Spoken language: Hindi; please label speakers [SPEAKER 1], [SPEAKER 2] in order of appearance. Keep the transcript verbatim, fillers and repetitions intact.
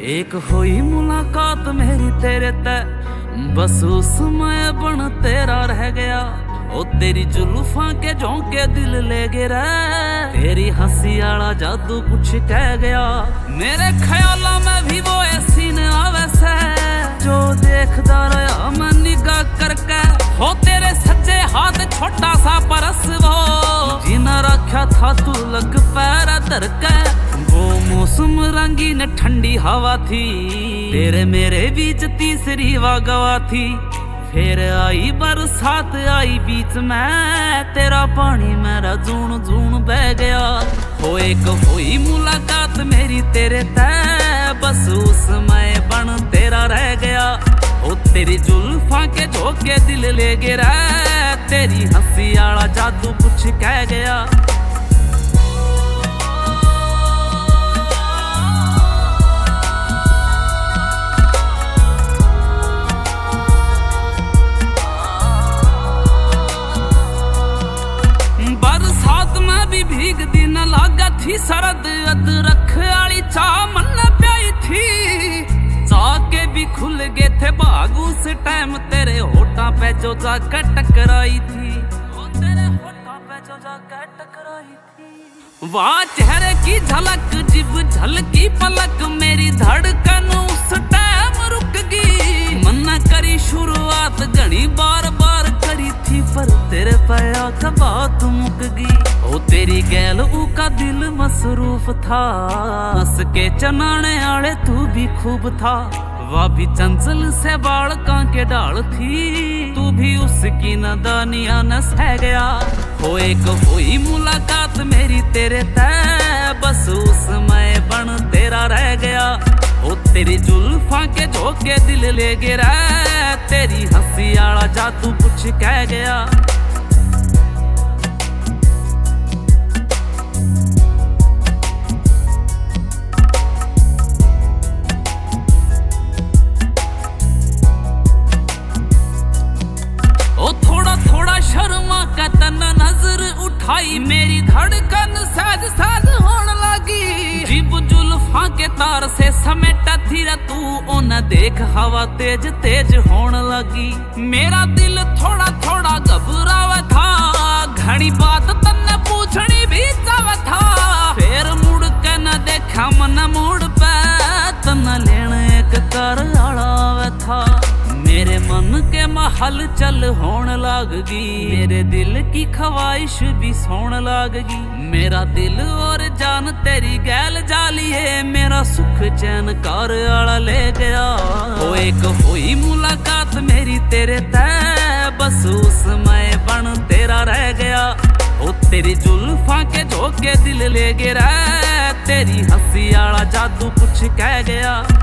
[SPEAKER 1] एक हुई मुलाकात मेरी तेरे ते, बस उस समय बन तेरा रह गया। ओ तेरी जुल्फां के झोंके दिल ले गिरा, तेरी हंसी आला जादू कुछ कह गया। मेरे ख्यालों में भी वो ऐसी न आवे से, जो देखदा रहा मैं निगाह करके। हो तेरे सज्जे हाथ छोटा सा परस वो, जिना रखा था तू लग पैर धर के। वो मौसम रंगीन ठंडी हवा थी, तेरे मेरे बीच तीसरी वागवा थी। फिर आई बरसात आई बीच में, तेरा पानी मेरा जून जून बह गया। हो एक हुई मुलाकात मेरी तेरे ते, बस उस समय बन तेरा रह गया। ओ तेरी जुल्फां के झोंके दिल ले गिरा, तेरी हंसी आला जादू कुछ कह गया। बरसात में भी भीग दिन लागा थी सरद, अदरक आली चाह मन प्याई थी। चाह के भी खुल गए थे बाग उस टाइम, तेरे होठा पे जो जाकर टकराई थी। वो तेरे होठा पे जो जाकर टकराई थी। वाह चेहरे की झलक जिब झलकी पलक, मेरी धड़कन उस टाइम रुक गई। मन्ना करी शुरुआत घनी बार बार करी थी, पर तेरे पाया का बात मुक गई। ओ तेरी गैल ऊ का दिल मसरूफ था, हंस के चनाने आले तू भी खूब था। वह भी चंचल से बालका के डाल थी, तू भी उसकी नदानिया न सह गया। हो एक हुई मुलाकात मेरी तेरे ते, बस उस समय बन तेरा रह गया। ओ तेरी जुल्फां के झोंके दिल ले गिरा, तेरी हंसी आला जादू कुछ कह गया। ओ थोड़ा थोड़ा शर्मा का तना नजर उठाई, मेरी धड़कन साज साज होने लगी। जिब जुल्फां के तार से समेटा थी रे तू, ओ न देख हवा तेज तेज होने लगी। मेरा दिल थोड़ा थोड़ा घबरावा था, घनी बात तन्ने पूछनी भी चावा था। फिर मुड़ के न देखा मन मुड़ पे, तना लेने एक कर आवे था। मेरे मन के महल चल होन लागगी, मेरे दिल की ख्वाहिश भी सोन लागगी। मेरा दिल और जान तेरी गैल जाली है, मेरा सुख चैन कार आला ले गया। ओ एक हुई मुलाकात मेरी तेरे ते, बस उस समय बन तेरा रह गया। ओ तेरी जुल्फां के झोंके दिल ले गिरा, तेरी हंसी आला जादू कुछ कह गया।